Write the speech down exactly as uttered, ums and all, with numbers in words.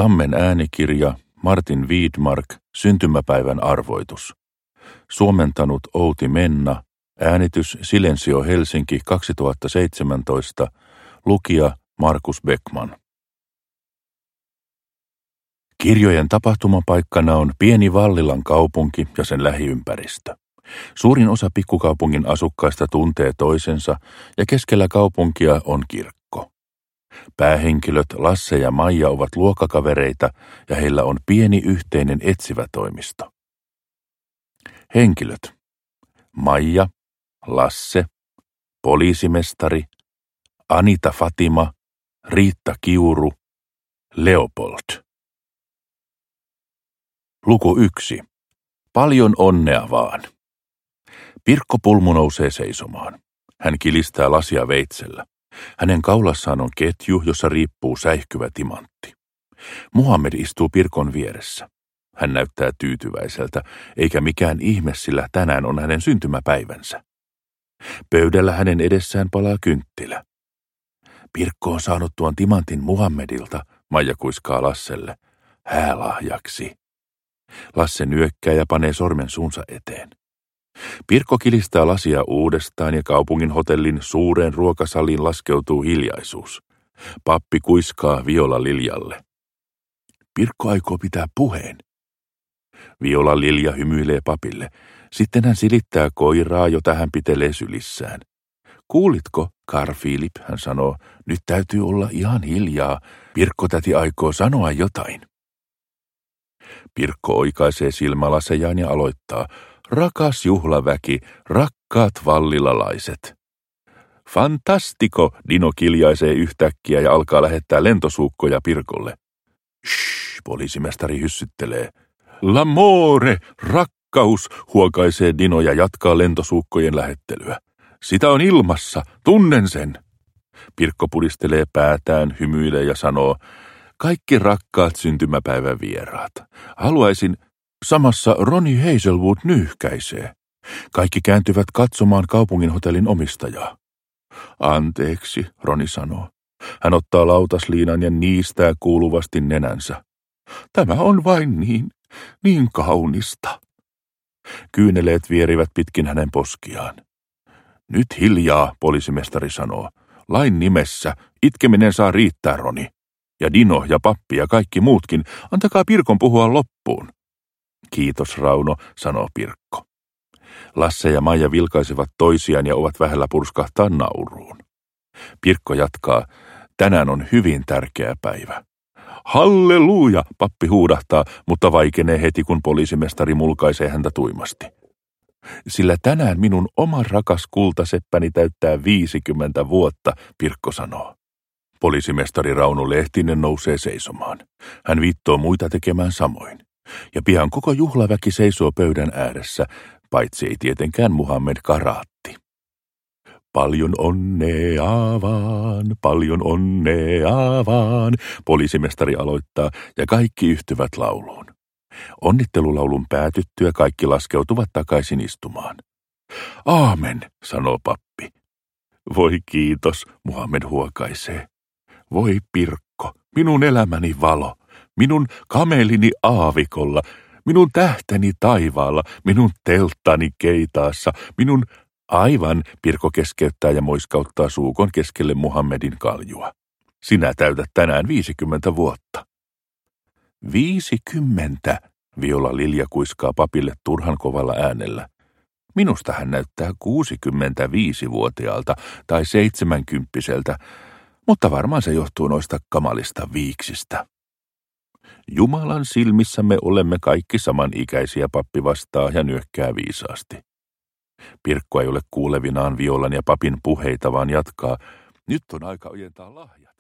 Tammen äänikirja, Martin Widmark, syntymäpäivän arvoitus. Suomentanut Outi Menna, äänitys Silensio Helsinki kaksituhattaseitsemäntoista, lukija Markus Beckman. Kirjojen tapahtumapaikkana on pieni Vallilan kaupunki ja sen lähiympäristö. Suurin osa pikkukaupungin asukkaista tuntee toisensa ja keskellä kaupunkia on kirkko. Päähenkilöt Lasse ja Maija ovat luokkakavereita ja heillä on pieni yhteinen etsivätoimisto. Henkilöt: Maija, Lasse, poliisimestari, Anita Fatima, Riitta Kiuru, Leopold. Luku yksi. Paljon onnea vaan. Pirkko Pulmu nousee seisomaan. Hän kilistää lasia veitsellä. Hänen kaulassaan on ketju, jossa riippuu säihkyvä timantti. Muhammed istuu Pirkon vieressä. Hän näyttää tyytyväiseltä, eikä mikään ihme, sillä tänään on hänen syntymäpäivänsä. Pöydällä hänen edessään palaa kynttilä. Pirkko on saanut tuon timantin Muhammedilta, Maija kuiskaa Lasselle, häälahjaksi. Lasse nyökkää ja panee sormen suunsa eteen. Pirkko kilistää lasia uudestaan ja kaupungin hotellin suureen ruokasaliin laskeutuu hiljaisuus. Pappi kuiskaa Viola Liljalle. Pirkko aikoo pitää puheen. Viola Lilja hymyilee papille. Sitten hän silittää koiraa, jota hän pitelee sylissään. Kuulitko, Karl Philip, hän sanoo, nyt täytyy olla ihan hiljaa. Pirkko täti aikoo sanoa jotain. Pirkko oikaisee silmälasejaan ja aloittaa. Rakas juhlaväki, rakkaat vallilalaiset. Fantastiko, Dino kiljaisee yhtäkkiä ja alkaa lähettää lentosuukkoja Pirkolle. Shh, poliisimestari hyssyttelee. L'amore, rakkaus, huokaisee Dino ja jatkaa lentosuukkojen lähettelyä. Sitä on ilmassa, tunnen sen. Pirkko pudistelee päätään, hymyilee ja sanoo, kaikki rakkaat syntymäpäivän vieraat. Haluaisin, samassa Ronnie Hazelwood nyyhkäisee. Kaikki kääntyvät katsomaan kaupunginhotellin omistajaa. Anteeksi, Roni sanoo. Hän ottaa lautasliinan ja niistää kuuluvasti nenänsä. Tämä on vain niin, niin kaunista. Kyyneleet vierivät pitkin hänen poskiaan. Nyt hiljaa, poliisimestari sanoo. Lain nimessä, itkeminen saa riittää, Roni. Ja Dino ja pappi ja kaikki muutkin, antakaa Pirkon puhua loppuun. Kiitos, Rauno, sanoo Pirkko. Lasse ja Maija vilkaisevat toisiaan ja ovat vähällä purskahtaa nauruun. Pirkko jatkaa, tänään on hyvin tärkeä päivä. Halleluja, pappi huudahtaa, mutta vaikenee heti, kun poliisimestari mulkaisee häntä tuimasti. Sillä tänään minun oma rakas kultaseppäni täyttää viisikymmentä vuotta, Pirkko sanoo. Poliisimestari Rauno Lehtinen nousee seisomaan. Hän viittoo muita tekemään samoin. Ja pian koko juhlaväki seisoo pöydän ääressä, paitsi ei tietenkään Muhammed Karaatti. Paljon onnea vaan, paljon onnea vaan, poliisimestari aloittaa ja kaikki yhtyvät lauluun. Onnittelulaulun päätyttyä kaikki laskeutuvat takaisin istumaan. Aamen, sanoo pappi. Voi kiitos, Muhammed huokaisee. Voi Pirkko, minun elämäni valo, minun kamelini aavikolla, minun tähteni taivaalla, minun telttani Keitaassa, minun aivan, Pirkko keskeyttää ja moiskauttaa suukon keskelle Muhammedin kaljua. Sinä täytät tänään viisikymmentä vuotta. Viisikymmentä, Viola Lilja kuiskaa papille turhan kovalla äänellä. Minusta hän näyttää kuusikymmentäviisivuotiaalta tai seitsemänkymppiseltä, mutta varmaan se johtuu noista kamalista viiksistä. Jumalan silmissä me olemme kaikki samanikäisiä, pappi vastaa ja nyökkää viisaasti. Pirkko ei ole kuulevinaan Violan ja papin puheita, vaan jatkaa, nyt on aika ojentaa lahja.